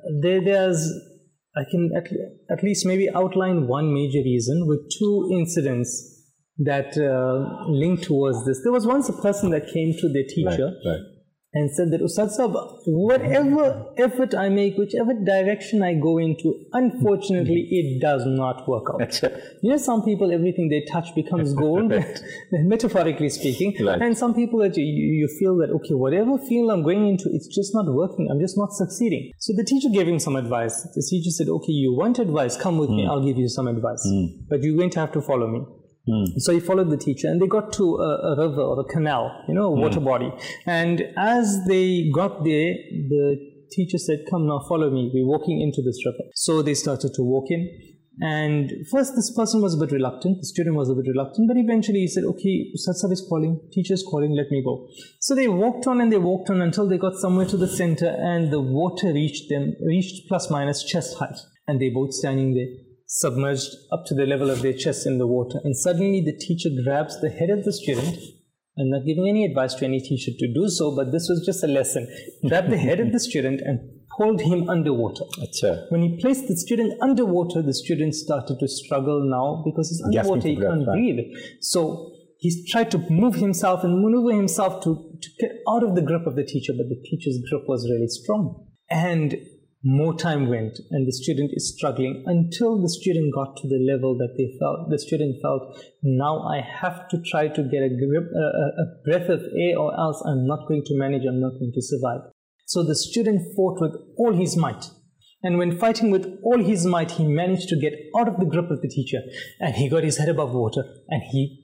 I can at least maybe outline one major reason with two incidents that link towards this. There was once a person that came to their teacher and said that, Ustad Sahib, whatever effort I make, whichever direction I go into, unfortunately, it does not work out. Some people, everything they touch becomes gold, metaphorically speaking. And some people that you feel that, okay, whatever field I'm going into, it's just not working. I'm just not succeeding. So the teacher gave him some advice. The teacher said, okay, you want advice? Come with me. I'll give you some advice. But you're going to have to follow me. So he followed the teacher, and they got to a river or a canal, a water body. And as they got there, the teacher said, come now, follow me. We're walking into this river. So they started to walk in. And first, this person was a bit reluctant. The student was a bit reluctant. But eventually he said, okay, Ustad Sahib is calling. Teacher is calling. Let me go. So they walked on and they walked on until they got somewhere to the center, and the water reached plus minus chest height. And they both standing there, submerged up to the level of their chests in the water. And suddenly the teacher grabs the head of the student. I'm not giving any advice to any teacher to do so, but this was just a lesson. Grabbed the head of the student and pulled him underwater. When he placed the student underwater, the student started to struggle now because he's underwater, he can't breathe. So he tried to move himself and maneuver himself to get out of the grip of the teacher, but the teacher's grip was really strong. And more time went, and the student is struggling until the student got to the level that the student felt, now I have to try to get a breath of air, or else I'm not going to manage, I'm not going to survive. So the student fought with all his might. And when fighting with all his might, he managed to get out of the grip of the teacher, and he got his head above water, and he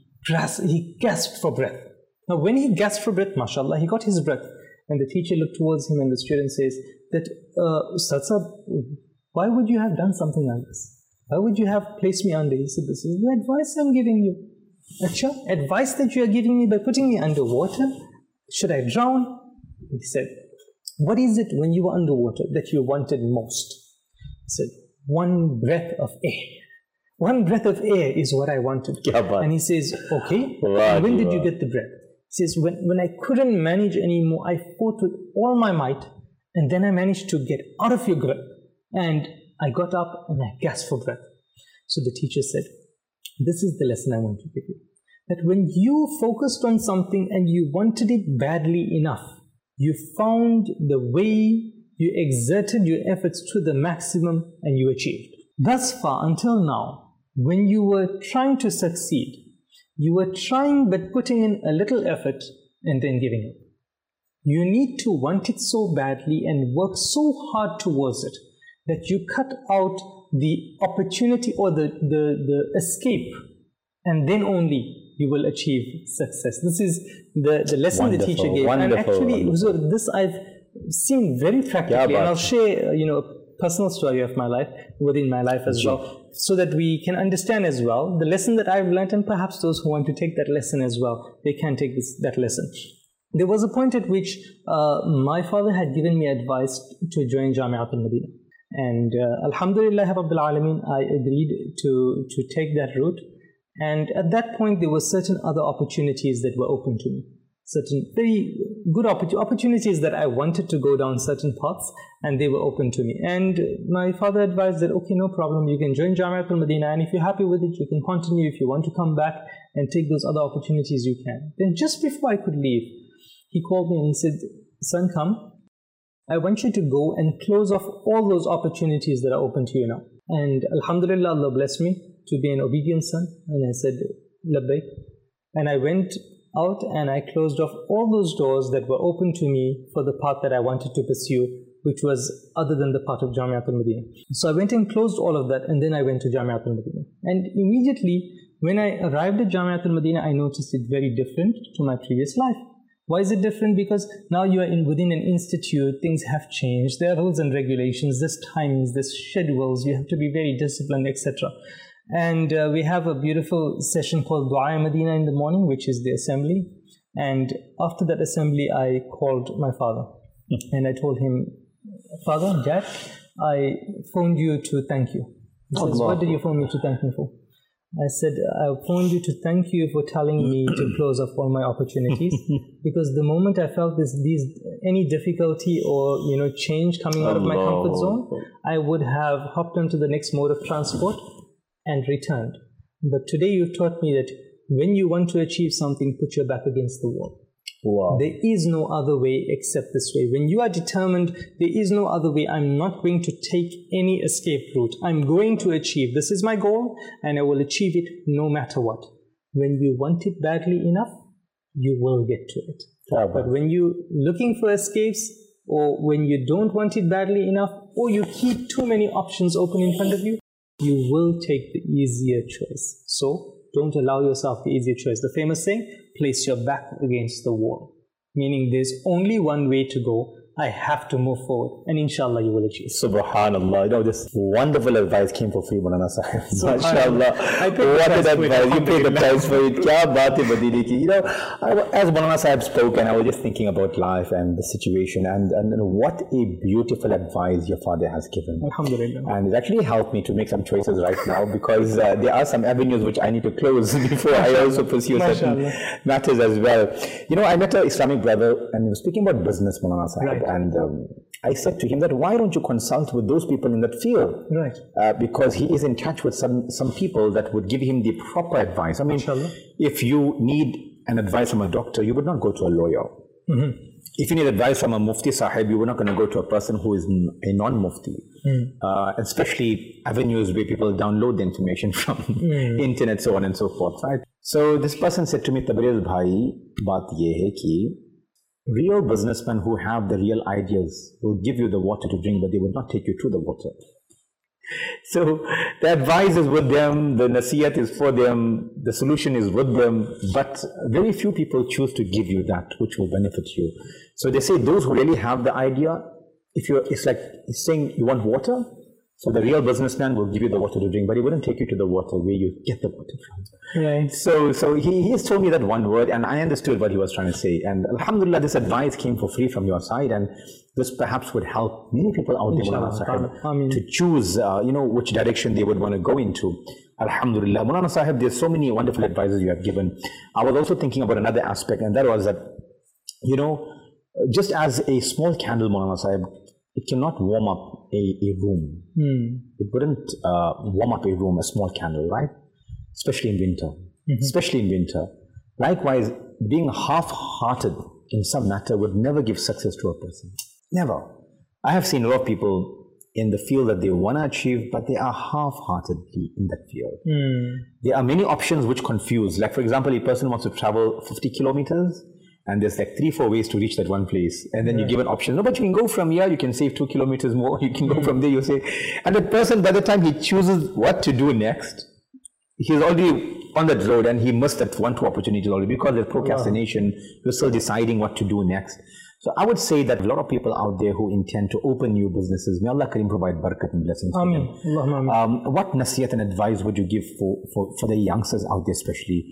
gasped for breath. Now when he gasped for breath, mashallah, he got his breath. And the teacher looked towards him, and the student says that, Ustad Sahib, why would you have done something like this? Why would you have placed me under? He said, this is the advice I'm giving you. Acha, advice that you are giving me by putting me underwater? Should I drown? He said, what is it when you were underwater that you wanted most? He said, one breath of air. One breath of air is what I wanted. And he says, okay, and when did you get the breath? He says, when I couldn't manage anymore, I fought with all my might, and then I managed to get out of your grip. And I got up and I gasped for breath. So the teacher said, this is the lesson I want to give you. That when you focused on something and you wanted it badly enough, you found the way, you exerted your efforts to the maximum, and you achieved. Thus far, until now, when you were trying to succeed, you were trying but putting in a little effort and then giving up. You need to want it so badly and work so hard towards it that you cut out the opportunity or the escape, and then only you will achieve success. This is the lesson the teacher gave. And actually, so this I've seen very practically, and I'll share a personal story of my life within my life as well, so that we can understand as well the lesson that I've learned, and perhaps those who want to take that lesson as well, they can take that lesson. There was a point at which my father had given me advice to join Jamiat al-Madina. And Alhamdulillah Rabbil Alameen, I agreed to take that route. And at that point, there were certain other opportunities that were open to me. Certain very good opportunities that I wanted to go down certain paths, and they were open to me. And my father advised that, okay, no problem, you can join Jamiat al-Madina, and if you're happy with it, you can continue. If you want to come back and take those other opportunities, you can. Then just before I could leave, he called me and he said, son, come. I want you to go and close off all those opportunities that are open to you now. And Alhamdulillah, Allah blessed me to be an obedient son. And I said, Labbaik. And I went out and I closed off all those doors that were open to me for the path that I wanted to pursue, which was other than the path of Jamiat al-Madina. So I went and closed all of that, and then I went to Jamiat al-Madina. And immediately, when I arrived at Jamiat al-Madina, I noticed it very different to my previous life. Why is it different? Because now you are within an institute, things have changed, there are rules and regulations, there's timings, there's schedules, you have to be very disciplined, etc. And we have a beautiful session called Dua Madina in the morning, which is the assembly. And after that assembly, I called my father and I told him, Father, Dad, I phoned you to thank you. He says, what did you phone me to thank me for? I said, I phoned you to thank you for telling me to close off all my opportunities, because the moment I felt any difficulty or change coming out of my comfort zone, I would have hopped onto the next mode of transport and returned. But today you've taught me that when you want to achieve something, put your back against the wall. Wow. There is no other way except this way. When you are determined, there is no other way. I'm not going to take any escape route. I'm going to achieve. This is my goal, and I will achieve it no matter what. When you want it badly enough, you will get to it. But when you're looking for escapes, or when you don't want it badly enough, or you keep too many options open in front of you, you will take the easier choice. So don't allow yourself the easier choice. The famous saying, place your back against the wall. Meaning there's only one way to go. I have to move forward, and inshallah you will achieve. Subhanallah. This wonderful advice came for free, Maulana Sahib. MashaAllah. What an advice. You paid the price for it. Kya baat hai Madine ki. As Maulana Sahib spoke, and I was just thinking about life and the situation, and what a beautiful advice your father has given. Alhamdulillah. And it actually helped me to make some choices right now, because there are some avenues which I need to close before I also pursue certain matters as well. I met an Islamic brother, and he was speaking about business, Maulana Sahib. Right. And I said to him that, why don't you consult with those people in that field? Right. Because he is in touch with some people that would give him the proper advice. I mean, if you need an advice from a doctor, you would not go to a lawyer. Mm-hmm. If you need advice from a Mufti Sahib, you were not going to go to a person who is a non-Mufti. Especially avenues where people download the information from internet, so on and so forth. Right. So this person said to me, Tabriz bhai, baat ye hai ki real businessmen who have the real ideas will give you the water to drink, but they will not take you to the water. So the advice is with them, the nasiyat is for them, the solution is with them, but very few people choose to give you that which will benefit you. So they say those who really have the idea, it's like saying you want water, So the real businessman will give you the water to drink, but he wouldn't take you to the water where you get the water from. Right. So he has told me that one word, and I understood what he was trying to say. And alhamdulillah, this advice came for free from your side, and this perhaps would help many people out there, Maulana Sahib, to choose, which direction they would want to go into. Alhamdulillah. Maulana Sahib, there's so many wonderful advices you have given. I was also thinking about another aspect, and that was that, just as a small candle, Maulana Sahib, it cannot warm up a room. It wouldn't warm up a room, a small candle, right? Especially in winter. Especially in winter. Likewise, being half-hearted in some matter would never give success to a person. Never. I have seen a lot of people in the field that they want to achieve, but they are half-heartedly in that field. There are many options which confuse. Like, for example, a person wants to travel 50 kilometers, and there's like 3-4 ways to reach that one place. And then you give an option. No, but you can go from here, you can save 2 kilometers more. You can go from there, you say. And the person, by the time he chooses what to do next, he's already on that road and he missed that 1-2 opportunities already because there's procrastination. You're still deciding what to do next. So I would say that a lot of people out there who intend to open new businesses, may Allah Kareem provide barakat and blessings for them. What nasiyat and advice would you give for the youngsters out there especially?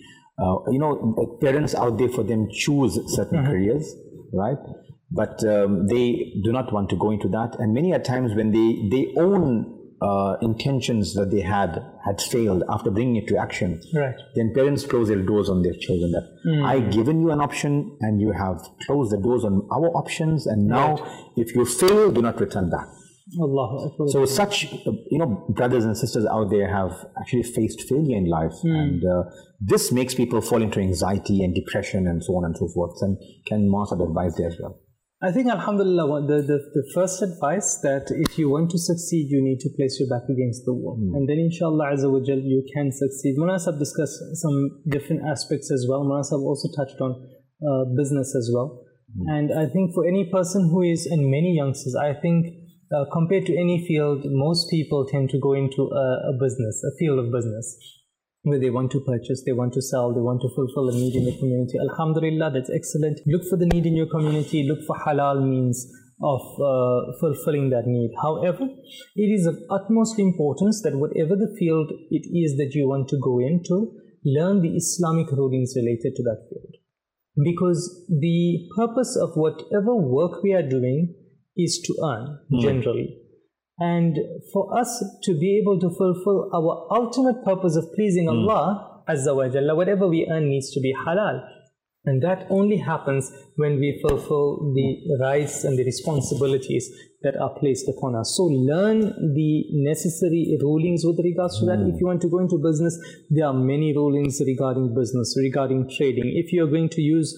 Parents out there, for them choose certain careers, right? But they do not want to go into that. And many a times when their own intentions that they had failed after bringing it to action, right, then parents close their doors on their children. That I've given you an option and you have closed the doors on our options, and now if you fail, do not return back. Allah. So such brothers and sisters out there have actually faced failure in life, and this makes people fall into anxiety and depression and so on and so forth. And can Master advise there as well? I think alhamdulillah, the first advice that if you want to succeed, you need to place your back against the wall, and then inshallah azza wa jal you can succeed. Maulana Sahib discussed some different aspects as well. Maulana Sahib also touched on business as well. And I think for any person who is, and many youngsters, I think compared to any field, most people tend to go into a field of business, where they want to purchase, they want to sell, they want to fulfill a need in the community. Alhamdulillah, that's excellent. Look for the need in your community, look for halal means of fulfilling that need. However, it is of utmost importance that whatever the field it is that you want to go into, learn the Islamic rulings related to that field. Because the purpose of whatever work we are doing is to earn, generally. And for us to be able to fulfill our ultimate purpose of pleasing Allah Azza wa Jalla, whatever we earn needs to be halal. And that only happens when we fulfill the rights and the responsibilities that are placed upon us. So learn the necessary rulings with regards to that. If you want to go into business, there are many rulings regarding business, regarding trading. If you're going to use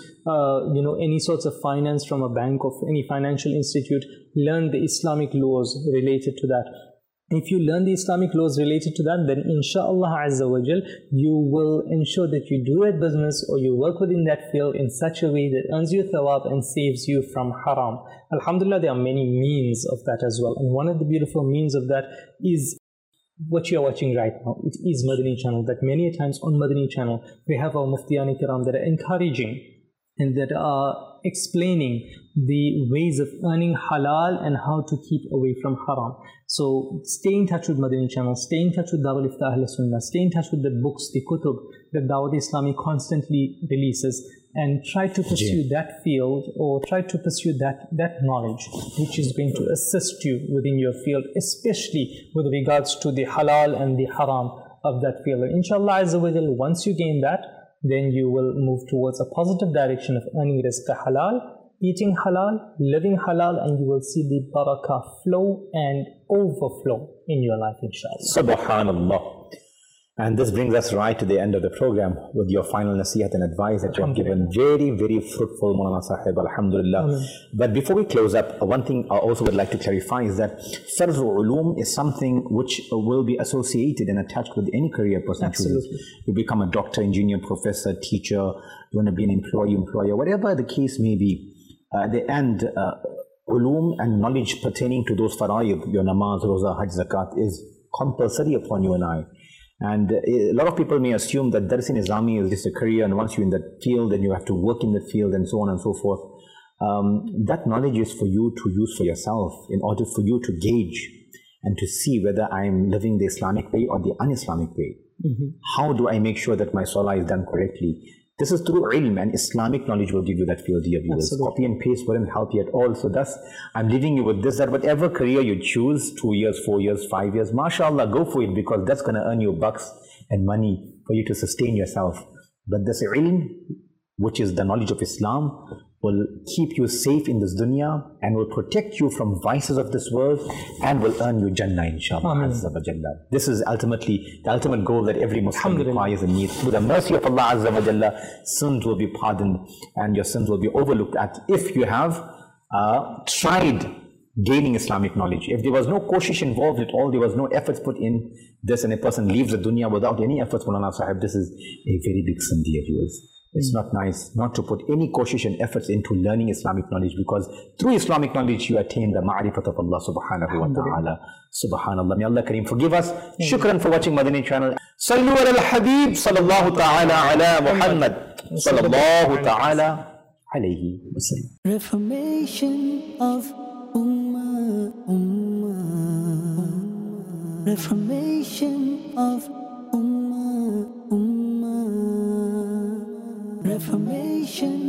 any sorts of finance from a bank or any financial institute, learn the Islamic laws related to that. If you learn the Islamic laws related to that, then inshallah azza wa jal, you will ensure that you do a business or you work within that field in such a way that earns you thawab and saves you from haram. Alhamdulillah, there are many means of that as well. And one of the beautiful means of that is what you are watching right now. It is Madani Channel. That many a times on Madani Channel, we have our Muftiyan Kiram that are encouraging and that are explaining the ways of earning halal and how to keep away from haram. So stay in touch with Madani Channel, stay in touch with Darul Iftah Ahl Sunnah, stay in touch with the books, the kutub that Dawat Islami constantly releases, and try to pursue that field, or try to pursue that knowledge which is going to assist you within your field, especially with regards to the halal and the haram of that field. And inshallah azza wa jal, once you gain that, then you will move towards a positive direction of earning rizq halal, eating halal, living halal, and you will see the barakah flow and overflow in your life, inshallah. Subhanallah. And this brings us right to the end of the program with your final nasihat and advice that you have given. Very, very fruitful, Maulana Sahib, alhamdulillah. But before we close up, one thing I also would like to clarify is that Farz Ulum is something which will be associated and attached with any career person chooses. You become a doctor, engineer, professor, teacher, you want to be an employer, whatever the case may be. At the end, ulum and knowledge pertaining to those fara'id, your namaz, roza, hajj, zakat, is compulsory upon you and I. And a lot of people may assume that Dars-e-Nizami is just a career, and once you're in that field, then you have to work in that field and so on and so forth. That knowledge is for you to use for yourself in order for you to gauge and to see whether I'm living the Islamic way or the un-Islamic way. How do I make sure that my salah is done correctly? This is through ilm, and Islamic knowledge will give you that field, dear viewers. Copy and paste wouldn't help you at all. So thus, I'm leaving you with this, that whatever career you choose, 2 years, 4 years, 5 years, mashallah, go for it, because that's going to earn you bucks and money for you to sustain yourself. But this ilm, which is the knowledge of Islam, will keep you safe in this dunya and will protect you from vices of this world and will earn you Jannah, inshallah. Azza wa Jalla. This is ultimately the ultimate goal that every Muslim requires and needs. Through the mercy of Allah Azza wa Jalla, sins will be pardoned and your sins will be overlooked at if you have tried gaining Islamic knowledge. If there was no koshish involved at all, there was no efforts put in this, and a person leaves the dunya without any efforts, Maulana Sahib, this is a very big sin, dear viewers. It's not nice not to put any koshish and efforts into learning Islamic knowledge, because through Islamic knowledge you attain the ma'rifat of Allah subhanahu wa ta'ala. Subhanallah. May Allah Kareem forgive us. Shukran for watching Madani channel. Sallu ala al-Habib sallallahu ta'ala ala Muhammad sallallahu ta'ala alayhi wa sallam. Reformation of Ummah, Ummah. Reformation of Ummah, Ummah. Reformation